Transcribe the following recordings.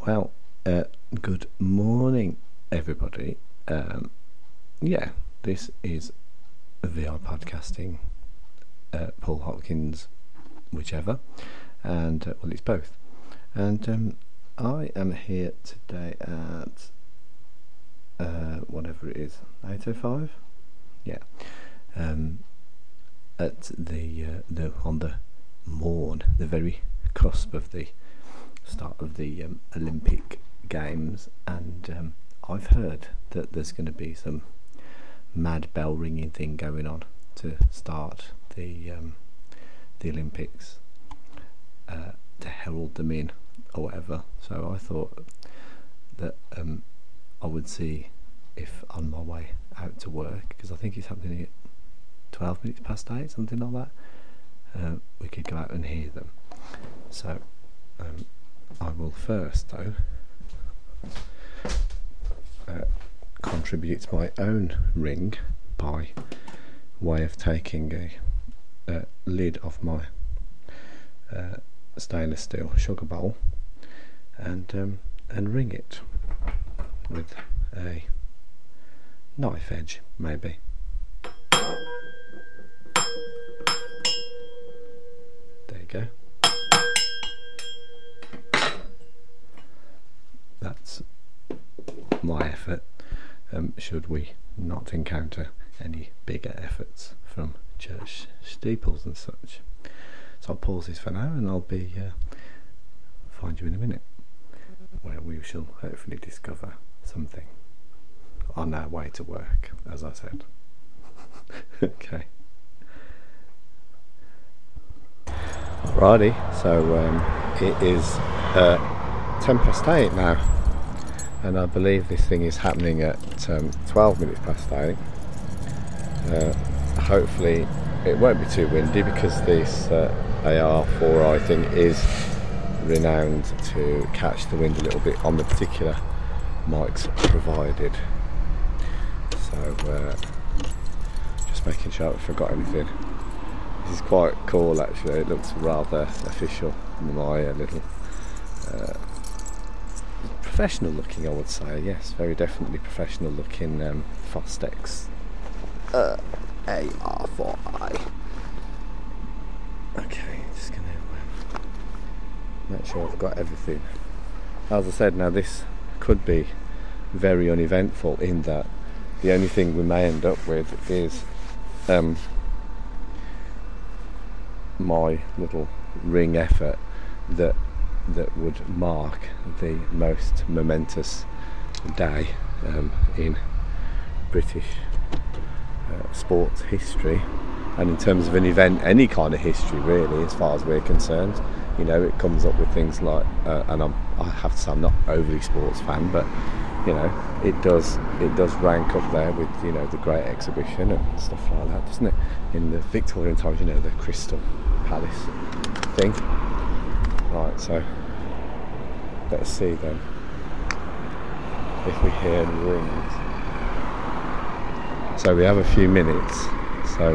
Well, good morning, everybody. Yeah, this is VR podcasting, Paul Hopkins, whichever, and well, it's both. And I am here today at whatever it is, 8:05. Yeah, at the on the morn, the very cusp of the start of the Olympic Games, and I've heard that there's going to be some mad bell ringing thing going on to start the Olympics, to herald them in or whatever. So I thought that I would see if on my way out to work, because I think it's happening at 12 minutes past 8, something like that, we could go out and hear them. So I will first, though, contribute my own ring by way of taking a lid off my stainless steel sugar bowl and ring it with a knife edge, maybe. There you go. That's my effort, should we not encounter any bigger efforts from church steeples and such. So I'll pause this for now, and I'll be find you in a minute, where we shall hopefully discover something on our way to work, as I said. Okay. Alrighty, so it is 8:10 now, and I believe this thing is happening at 12 minutes past 8. Hopefully it won't be too windy, because this AR4i thing is renowned to catch the wind a little bit on the particular mics provided. So just making sure I haven't forgot anything. This is quite cool, actually. It looks rather official. My little professional looking, I would say. Yes, very definitely professional looking Fostex AR4i. Okay, just going to make sure I've got everything. As I said, now this could be very uneventful, in that the only thing we may end up with is my little ring effort that would mark the most momentous day in British sports history, and in terms of an event, any kind of history really, as far as we're concerned. You know, it comes up with things like, and I have to say I'm not overly sports fan, but you know, it does rank up there with, you know, the Great Exhibition and stuff like that, doesn't it? In the Victorian times, you know, the Crystal Palace thing. Right, so let's see then if we hear any rings. So we have a few minutes. So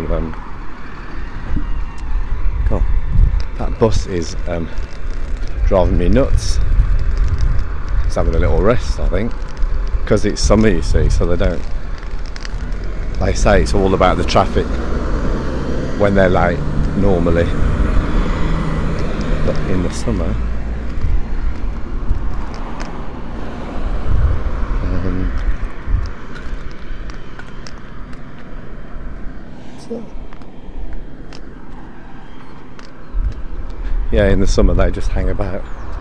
God, that bus is driving me nuts. It's having a little rest, I think, because it's summer, you see, so they say it's all about the traffic when they're late normally, but in the summer in the summer they just hang about,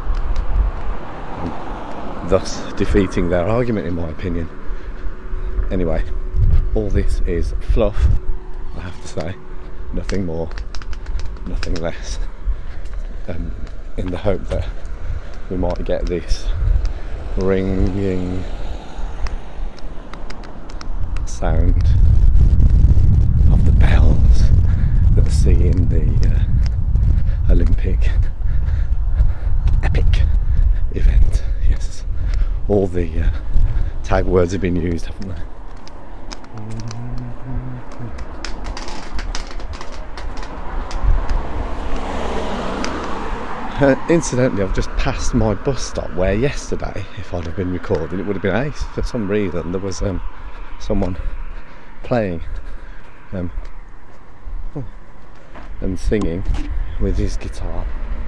thus defeating their argument, in my opinion. Anyway, all this is fluff, I have to say, nothing more, nothing less, in the hope that we might get this ringing sound of the bells that are singing the Olympic epic event. Yes, all the tag words have been used, haven't they? Incidentally, I've just passed my bus stop where yesterday, if I'd have been recording, it would have been ace. For some reason, there was someone playing and singing with his guitar.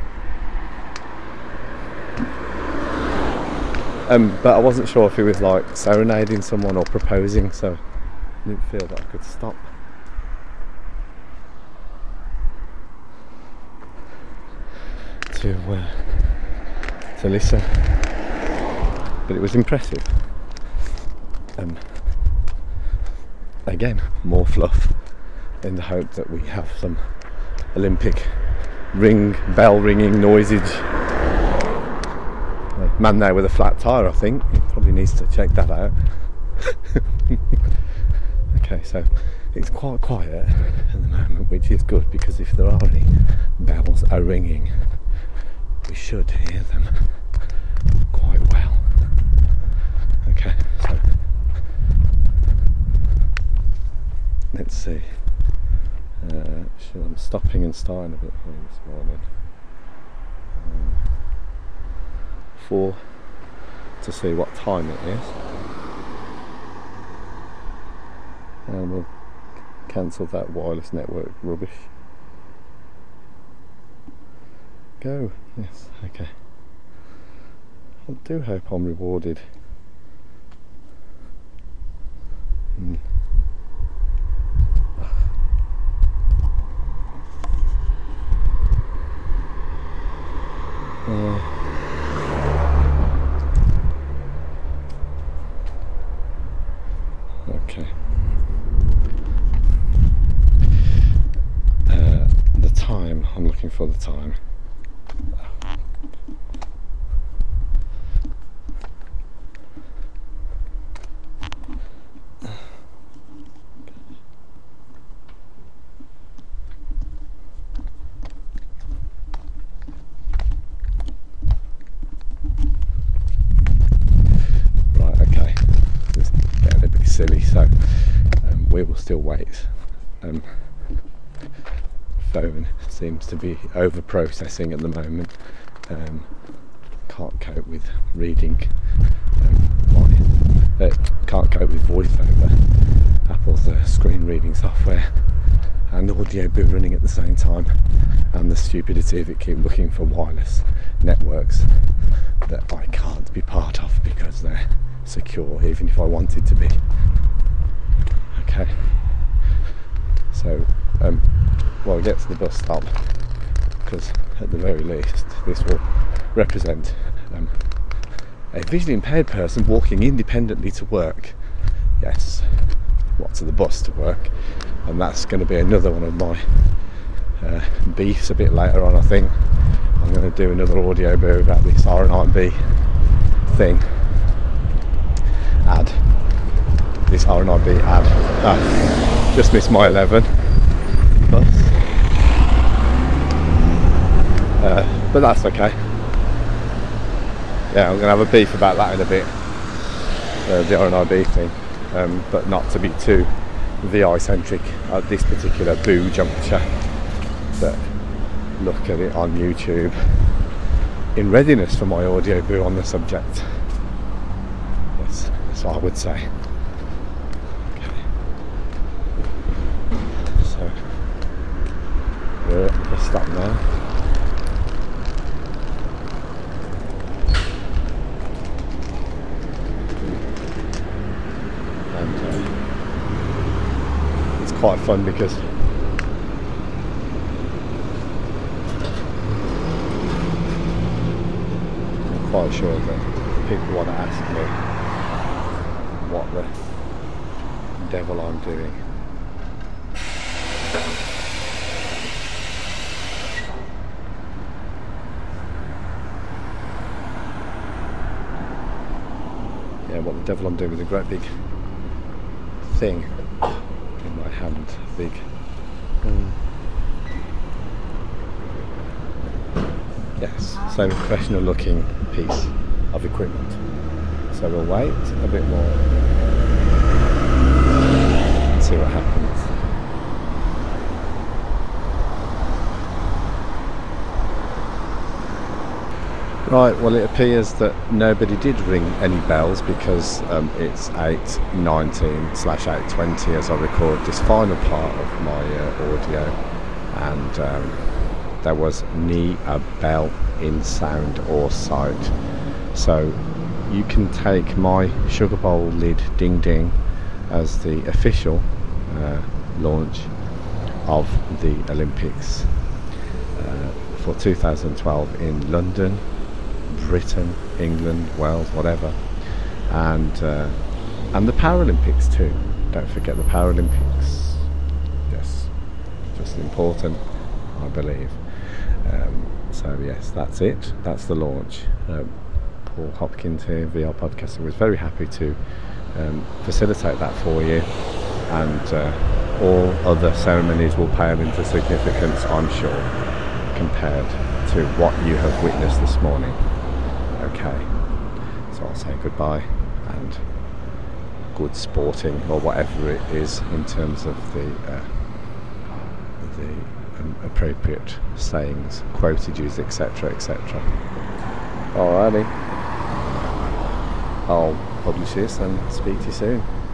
But I wasn't sure if he was like serenading someone or proposing, so I didn't feel that I could stop. To listen, but it was impressive. Again, more fluff, in the hope that we have some Olympic bell ringing noisage. Man there with a flat tyre, I think. He probably needs to check that out. Okay, so it's quite quiet at the moment, which is good, because if there are any bells are ringing, we should hear them quite well. Okay, so let's see. I'm stopping and starting a bit early this morning. 4 to see what time it is, and we'll cancel that wireless network rubbish. Go, yes, okay. I do hope I'm rewarded. Okay. The time, I'm looking for the time. Silly, so we will still wait. Phone seems to be over processing at the moment. Can't cope with reading. Can't cope with VoiceOver, Apple's screen reading software, and Audioboo running at the same time, and the stupidity of it keep looking for wireless networks that I can't be part of because they're secure, even if I wanted to be. Okay, so well, get to the bus stop, because at the very least this will represent a visually impaired person walking independently to work. Yes, what, to the bus to work, and that's going to be another one of my beefs a bit later on. I think I'm going to do another Audioboo about this RNIB thing. This RNIB ad. Just missed my 11 bus, but that's okay. Yeah, I'm going to have a beef about that in a bit, the RNIB thing, but not to be too VI centric at this particular boo juncture. But look at it on YouTube in readiness for my Audioboo on the subject. Yes, that's what I would say. We're at the stop now. And it's quite fun because I'm quite sure that people want to ask me what the devil I'm doing. What the devil I'm doing with a great big thing in my hand. Big yes, same professional looking piece of equipment. So we'll wait a bit more and see what happens. Right, well, it appears that nobody did ring any bells because it's 8:19/8:20 as I record this final part of my audio, and there was nie a bell in sound or sight. So you can take my Sugar Bowl lid ding ding as the official launch of the Olympics for 2012 in London, Britain, England, Wales, whatever, and the Paralympics too. Don't forget the Paralympics. Yes, just important, I believe. So yes, that's it. That's the launch. Paul Hopkins here, VR Podcasting, was very happy to facilitate that for you, and all other ceremonies will pale into significance, I'm sure, compared to what you have witnessed this morning. Okay, so I'll say goodbye and good sporting, or whatever it is in terms of the appropriate sayings, quotages, etc, etc. Alrighty, I'll publish this and speak to you soon.